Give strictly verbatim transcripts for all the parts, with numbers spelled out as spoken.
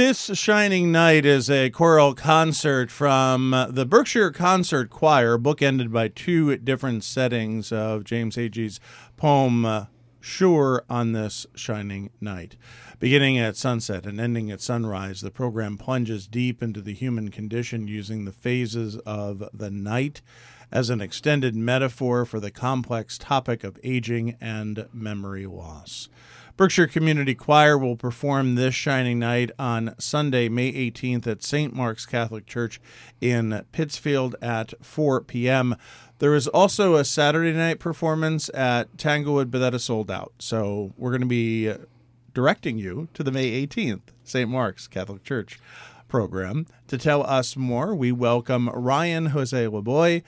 This Shining Night is a choral concert from the Berkshire Concert Choir, bookended by two different settings of James Agee's poem, uh, Sure on This Shining Night. Beginning at sunset and ending at sunrise, the program plunges deep into the human condition using the phases of the night as an extended metaphor for the complex topic of aging and memory loss. Berkshire Community Choir will perform This Shining Night on Sunday, May eighteenth at Saint Mark's Catholic Church in Pittsfield at four p.m. There is also a Saturday night performance at Tanglewood, but that is sold out. So we're going to be directing you to the May eighteenth Saint Mark's Catholic Church program. To tell us more, we welcome Ryan Jose Laboy,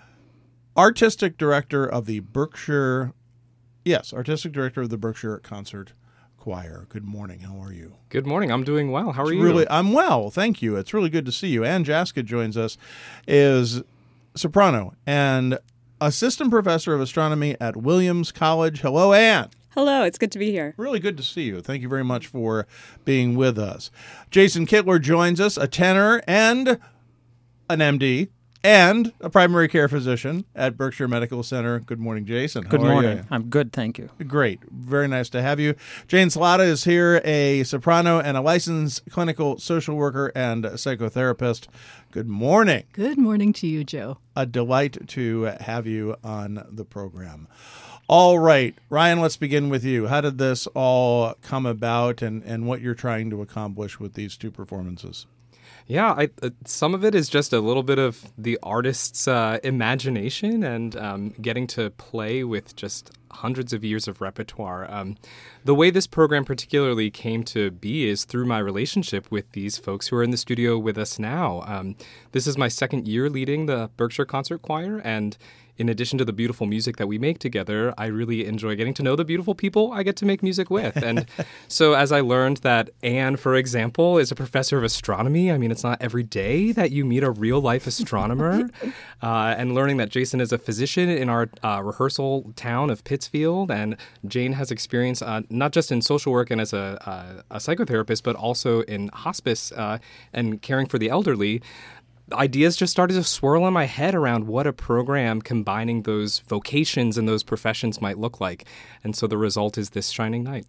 Artistic Director of the Berkshire Yes, Artistic Director of the Berkshire Concert Choir. Good morning. How are you? Good morning. I'm doing well. How are it's you? Really, I'm well. Thank you. It's really good to see you. Ann Jaska joins us, is soprano and assistant professor of astronomy at Williams College. Hello, Ann. Hello. It's good to be here. Really good to see you. Thank you very much for being with us. Jason Kittler joins us, a tenor and an M D. And a primary care physician at Berkshire Medical Center. Good morning, Jason. How Good are morning. you? I'm good, thank you. Great. Very nice to have you. Jane Salata is here, a soprano and a licensed clinical social worker and psychotherapist. Good morning. Good morning to you, Joe. A delight to have you on the program. All right, Ryan, let's begin with you. How did this all come about, and, and what you're trying to accomplish with these two performances? Yeah, I, uh, some of it is just a little bit of the artist's uh, imagination and um, getting to play with just hundreds of years of repertoire. Um, the way this program particularly came to be is through my relationship with these folks who are in the studio with us now. Um, this is my second year leading the Berkshire Concert Choir, and in addition to the beautiful music that we make together, I really enjoy getting to know the beautiful people I get to make music with. And so as I learned that Anne, for example, is a professor of astronomy, I mean, it's not every day that you meet a real-life astronomer, uh, and learning that Jason is a physician in our uh, rehearsal town of Pittsfield, and Jane has experience uh, not just in social work and as a, uh, a psychotherapist, but also in hospice uh, and caring for the elderly. Ideas just started to swirl in my head around what a program combining those vocations and those professions might look like. And so the result is This Shining Night.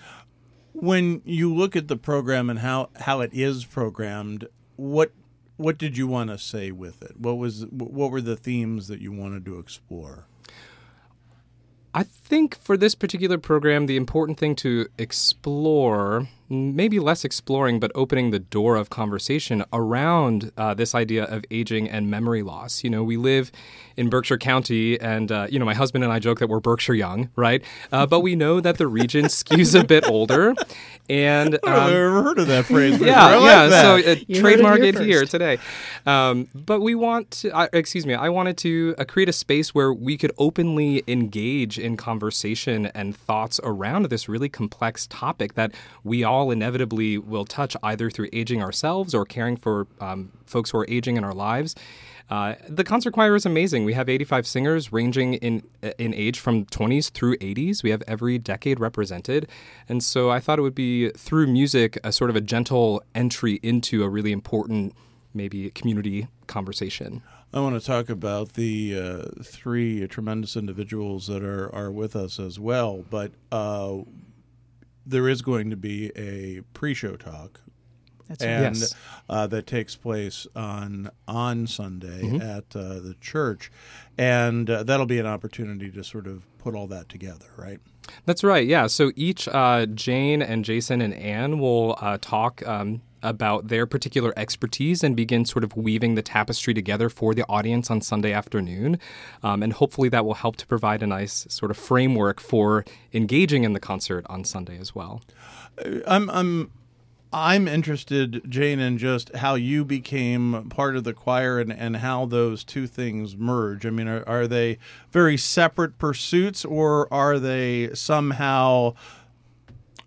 When you look at the program and how, how it is programmed, what what did you want to say with it? What was what were the themes that you wanted to explore? I think for this particular program, the important thing to explore, maybe less exploring, but opening the door of conversation around uh, this idea of aging and memory loss. You know, we live in Berkshire County, and, uh, you know, my husband and I joke that we're Berkshire young, right? Uh, but we know that the region skews a bit older. And um, I've never heard of that phrase before. Yeah, I like yeah. that. So uh, You trademark heard it it here here first. today. Um, but we want to, uh, excuse me, I wanted to uh, create a space where we could openly engage in conversation and thoughts around this really complex topic that we all inevitably will touch either through aging ourselves or caring for um, folks who are aging in our lives. Uh, the concert choir is amazing. We have eighty-five singers ranging in in age from twenties through eighties. We have every decade represented. And so I thought it would be, through music, a sort of a gentle entry into a really important, maybe, community conversation. I want to talk about the uh, three tremendous individuals that are, are with us as well, but uh, there is going to be a pre-show talk. That's right. And Yes. uh, that takes place on on Sunday Mhm. at uh, the church, and uh, that'll be an opportunity to sort of put all that together, right? That's right, yeah. So each, uh, Jane and Jason and Anne will uh, talk um, about their particular expertise and begin sort of weaving the tapestry together for the audience on Sunday afternoon. Um, and hopefully that will help to provide a nice sort of framework for engaging in the concert on Sunday as well. I'm I'm I'm interested, Jane, in just how you became part of the choir and, and how those two things merge. I mean, are, are they very separate pursuits, or are they somehow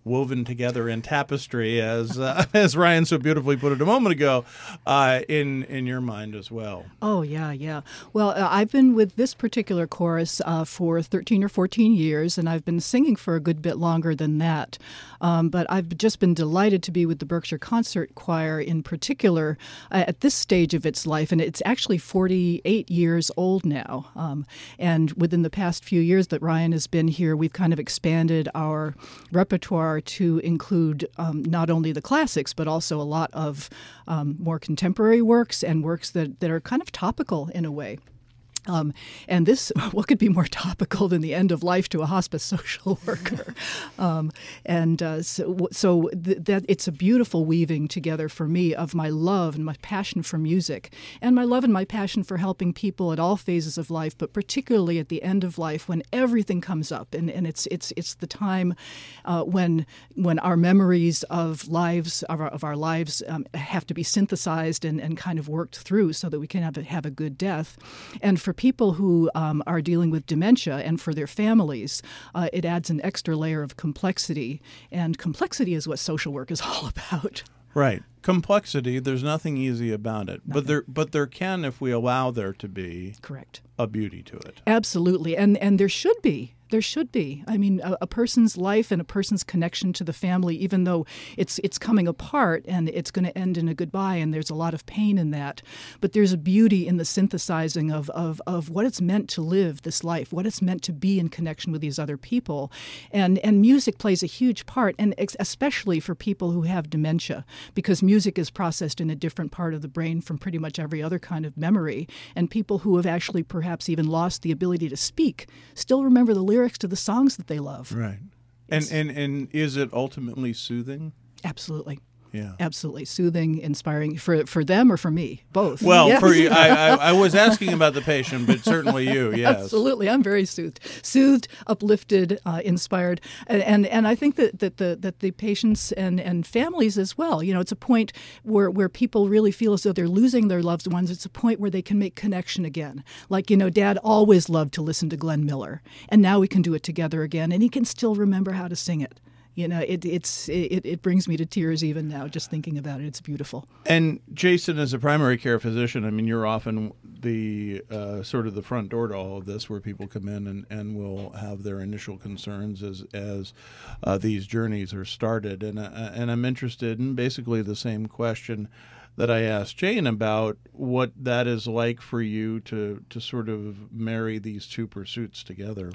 woven together in tapestry, as uh, as Ryan so beautifully put it a moment ago, uh, in in your mind as well. Oh, yeah, yeah. Well, uh, I've been with this particular chorus uh, for thirteen or fourteen years, and I've been singing for a good bit longer than that. Um, but I've just been delighted to be with the Berkshire Concert Choir in particular uh, at this stage of its life, and it's actually forty-eight years old now. Um, and within the past few years that Ryan has been here, we've kind of expanded our repertoire to include um, not only the classics, but also a lot of um, more contemporary works and works that, that are kind of topical in a way. Um, and this, what could be more topical than the end of life to a hospice social worker? um, and uh, so, so th- that it's a beautiful weaving together for me of my love and my passion for music, and my love and my passion for helping people at all phases of life, but particularly at the end of life when everything comes up, and, and it's it's it's the time uh, when when our memories of lives of our, of our lives um, have to be synthesized and, and kind of worked through so that we can have a, have a good death, and for people who um, are dealing with dementia and for their families, uh, it adds an extra layer of complexity. And complexity is what social work is all about. Right. Complexity, there's nothing easy about it. Nothing. But there but there can, if we allow there to be, Correct. a beauty to it. Absolutely. And and there should be. There should be. I mean, a, a person's life and a person's connection to the family, even though it's it's coming apart and it's going to end in a goodbye, and there's a lot of pain in that. But there's a beauty in the synthesizing of, of, of what it's meant to live this life, what it's meant to be in connection with these other people. And, and music plays a huge part, and ex- especially for people who have dementia, because music is processed in a different part of the brain from pretty much every other kind of memory. And people who have actually perhaps even lost the ability to speak still remember the lyrics to the songs that they love. Right. And, and and is it ultimately soothing? Absolutely. Yeah. Absolutely. Soothing, inspiring for for them or for me? Both. Well, Yes. for you, I, I, I was asking about the patient, but certainly you, yes. Absolutely. I'm very soothed, soothed, uplifted, uh, inspired. And, and and I think that, that the that the patients and, and families as well, you know, it's a point where, where people really feel as though they're losing their loved ones. It's a point where they can make connection again. Like, you know, Dad always loved to listen to Glenn Miller, and now we can do it together again, and he can still remember how to sing it. You know, it it's it, it brings me to tears even now just thinking about it. It's beautiful. And Jason, as a primary care physician, I mean, you're often the uh, sort of the front door to all of this, where people come in and, and will have their initial concerns as as uh, these journeys are started. And uh, and I'm interested in basically the same question that I asked Jane about what that is like for you to to sort of marry these two pursuits together.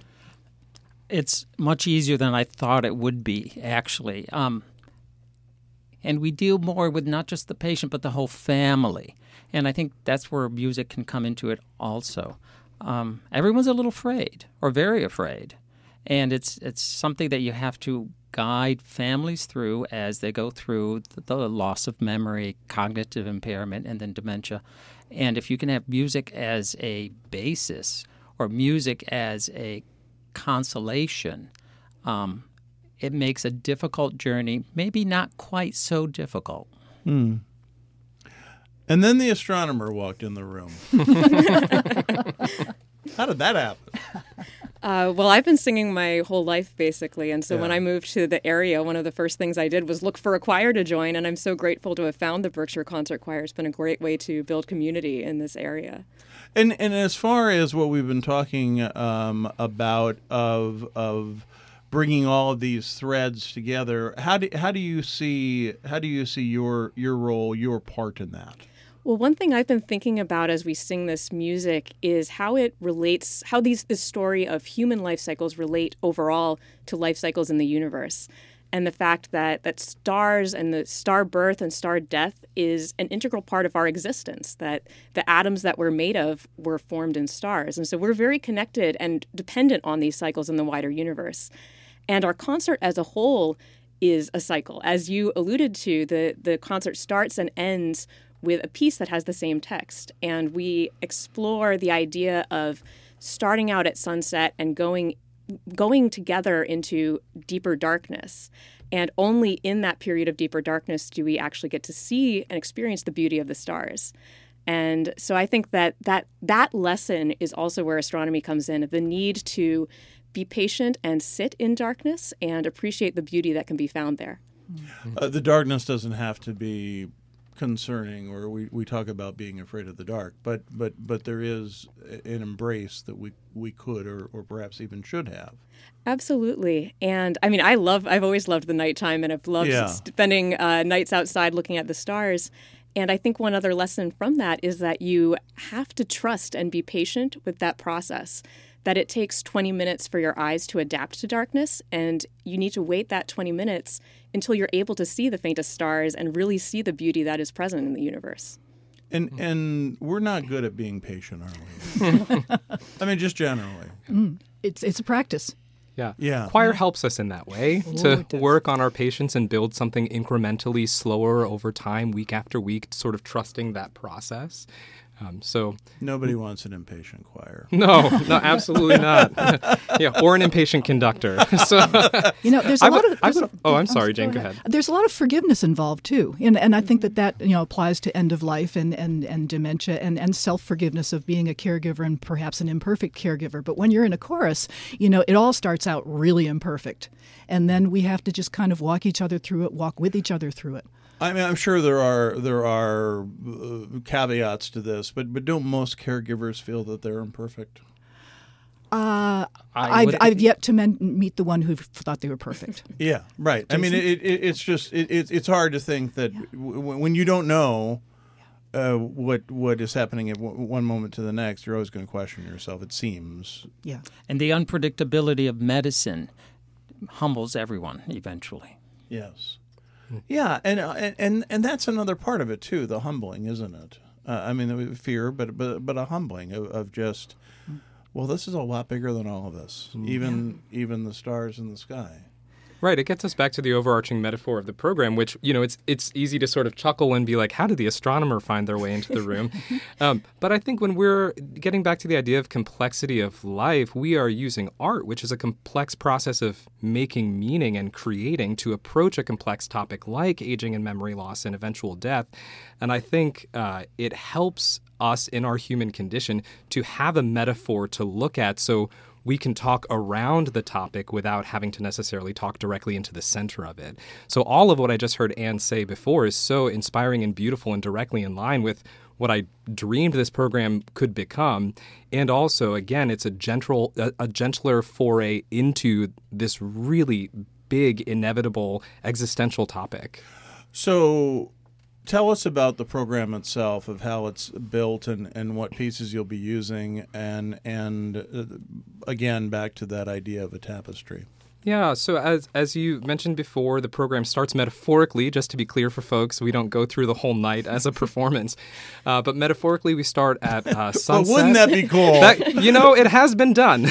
It's much easier than I thought it would be, actually. Um, and we deal more with not just the patient, but the whole family. And I think that's where music can come into it also. Um, everyone's a little afraid, or very afraid. And it's it's something that you have to guide families through as they go through the, the loss of memory, cognitive impairment, and then dementia. And if you can have music as a basis, or music as a consolation, um, it makes a difficult journey maybe not quite so difficult. Hmm. And then the astronomer walked in the room. How did that happen? Uh, well, I've been singing my whole life, basically. And so Yeah. when I moved to the area, one of the first things I did was look for a choir to join. And I'm so grateful to have found the Berkshire Concert Choir. It's been a great way to build community in this area. And and as far as what we've been talking um, about of of bringing all of these threads together, how do how do you see how do you see your your role, your part in that? Well, one thing I've been thinking about as we sing this music is how it relates, how these this story of human life cycles relate overall to life cycles in the universe. And the fact that, that stars and the star birth and star death is an integral part of our existence, that the atoms that we're made of were formed in stars. And so we're very connected and dependent on these cycles in the wider universe. And our concert as a whole is a cycle. As you alluded to, the, the concert starts and ends with a piece that has the same text. And we explore the idea of starting out at sunset and going going together into deeper darkness. And only in that period of deeper darkness do we actually get to see and experience the beauty of the stars. And so I think that that, that lesson is also where astronomy comes in, the need to be patient and sit in darkness and appreciate the beauty that can be found there. Uh, the darkness doesn't have to be concerning, or we, we talk about being afraid of the dark, but but but there is an embrace that we we could or, or perhaps even should have. Absolutely. And I mean, I love, I've always loved the nighttime, and I've loved Yeah. spending uh, nights outside looking at the stars. And I think one other lesson from that is that you have to trust and be patient with that process, that it takes twenty minutes for your eyes to adapt to darkness, and you need to wait that twenty minutes until you're able to see the faintest stars and really see the beauty that is present in the universe. And and we're not good at being patient, are we? I mean, just generally. Mm. It's it's a practice. Yeah. Yeah. Choir helps us in that way to work on our patience and build something incrementally slower over time, week after week, sort of trusting that process. Um, so Nobody wants an impatient choir. no, no, absolutely not. Yeah, or an impatient conductor. So You know, there's a I lot would- of. I there's would- a- oh, I'm oh, sorry, go Jane, go ahead. There's a lot of forgiveness involved too, and and I think that that you know applies to end of life and and, and dementia and, and self forgiveness of being a caregiver and perhaps an imperfect caregiver. But when you're in a chorus, you know, it all starts out really imperfect, and then we have to just kind of walk each other through it, walk with each other through it. I mean, I'm sure there are there are uh, caveats to this, but but don't most caregivers feel that they're imperfect? Uh, I I've would- I've yet to men- meet the one who thought they were perfect. Yeah, right. I mean, it, it, it's just it, it, it's hard to think that w- when you don't know uh, what what is happening at w- one moment to the next, you're always going to question yourself. It seems. Yeah. And the unpredictability of medicine humbles everyone eventually. Yes. Yeah, and uh, and and and that's another part of it too. The humbling, isn't it? Uh, I mean, the fear, but but but a humbling of, of just, well, this is a lot bigger than all of us, even even the stars in the sky. Right, it gets us back to the overarching metaphor of the program, which, you know, it's it's easy to sort of chuckle and be like, how did the astronomer find their way into the room? um, but I think when we're getting back to the idea of complexity of life, we are using art, which is a complex process of making meaning and creating to approach a complex topic like aging and memory loss and eventual death. And I think uh, it helps us in our human condition to have a metaphor to look at, so we can talk around the topic without having to necessarily talk directly into the center of it. So all of what I just heard Anne say before is so inspiring and beautiful and directly in line with what I dreamed this program could become. And also, again, it's a gentle, a, a gentler foray into this really big, inevitable, existential topic. So, tell us about the program itself, of how it's built and, and what pieces you'll be using, and and uh, again back to that idea of a tapestry. Yeah, so as as you mentioned before, the program starts metaphorically, just to be clear for folks. We don't go through the whole night as a performance. Uh, but metaphorically, we start at uh, sunset. Well, wouldn't that be cool? That, you know, it has been done.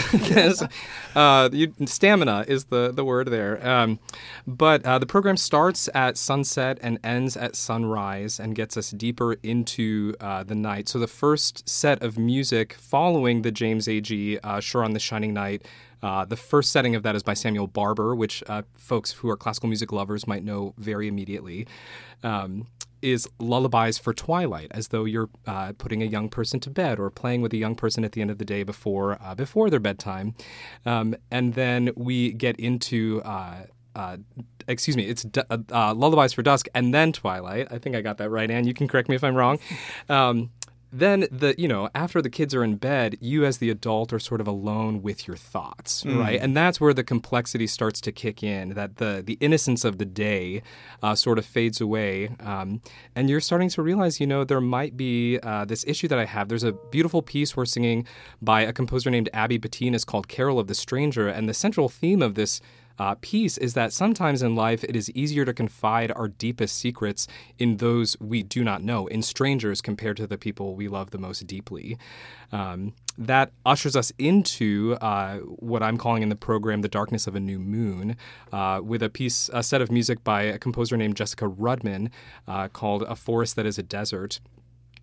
uh, you, stamina is the, the word there. Um, but uh, the program starts at sunset and ends at sunrise and gets us deeper into uh, the night. So the first set of music following the James Agee uh, Sure on the Shining Night, Uh, the first setting of that is by Samuel Barber, which uh, folks who are classical music lovers might know very immediately, um, is Lullabies for Twilight, as though you're uh, putting a young person to bed or playing with a young person at the end of the day before uh, before their bedtime. Um, and then we get into... Uh, Uh, excuse me, it's uh, uh, Lullabies for Dusk and then Twilight. I think I got that right, Anne. You can correct me if I'm wrong. Um, then, the you know, after the kids are in bed, you as the adult are sort of alone with your thoughts, Mm. right? And that's where the complexity starts to kick in, that the, the innocence of the day uh, sort of fades away. Um, and you're starting to realize, you know, there might be uh, this issue that I have. There's a beautiful piece we're singing by a composer named Abby Bettinas called Carol of the Stranger. And the central theme of this Uh, piece is that sometimes in life it is easier to confide our deepest secrets in those we do not know, in strangers compared to the people we love the most deeply. Um, that ushers us into uh, what I'm calling in the program The Darkness of a New Moon, uh, with a piece, a set of music by a composer named Jessica Rudman uh, called A Forest That is a Desert.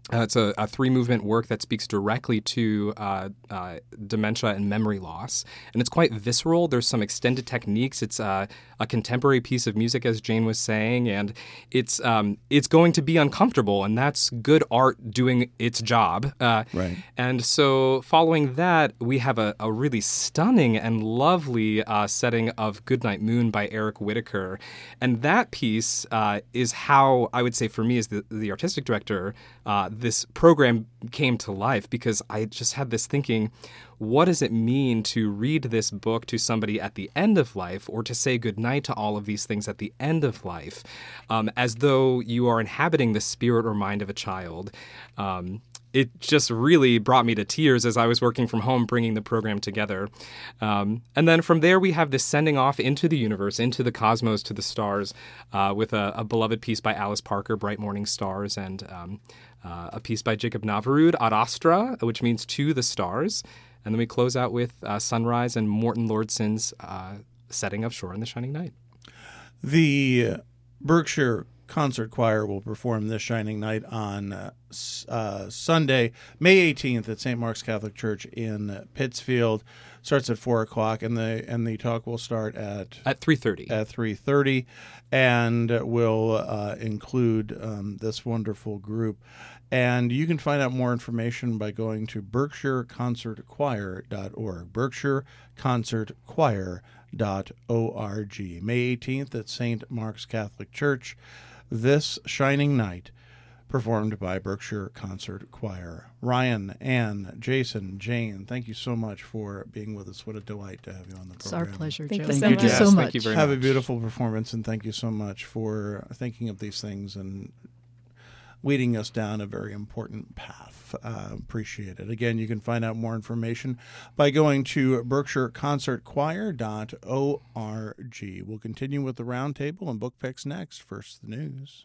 Uh, it's a, a three-movement work that speaks directly to uh, uh, dementia and memory loss, and it's quite visceral. There's some extended techniques. It's uh, a contemporary piece of music, as Jane was saying, and it's um, it's going to be uncomfortable, and that's good art doing its job. Uh, Right. And so, following that, we have a, a really stunning and lovely uh, setting of Goodnight Moon by Eric Whitacre, and that piece uh, is how I would say, for me, as the, the artistic director, uh, this program came to life, because I just had this thinking, what does it mean to read this book to somebody at the end of life, or to say goodnight to all of these things at the end of life, um, as though you are inhabiting the spirit or mind of a child? Um, it just really brought me to tears as I was working from home, bringing the program together. Um, and then from there, we have this sending off into the universe, into the cosmos, to the stars, uh, with a, a beloved piece by Alice Parker, Bright Morning Stars, and um, uh, a piece by Jacob Navarud, Ad Astra, which means to the stars. And then we close out with uh, Sunrise and Morton Lordson's uh, setting of Shore in the Shining Night. The Berkshire Concert Choir will perform this Shining Night on uh, uh, Sunday, May eighteenth at Saint Mark's Catholic Church in Pittsfield. Starts at four o'clock, and the and the talk will start at At three thirty. at three thirty, and will uh, include um, this wonderful group. And you can find out more information by going to berkshire concert choir dot org, berkshire concert choir dot org. May eighteenth at Saint Mark's Catholic Church, this Shining Night, performed by Berkshire Concert Choir. Ryan, Ann, Jason, Jane, thank you so much for being with us. What a delight to have you on the It's program. our pleasure, Thank Joe. you so Thank you much. so Yes, much. thank you very Have much. a beautiful performance, and thank you so much for thinking of these things and leading us down a very important path. Uh, appreciate it. Again, you can find out more information by going to berkshire concert choir dot org. We'll continue with the roundtable and book picks next. First, the news.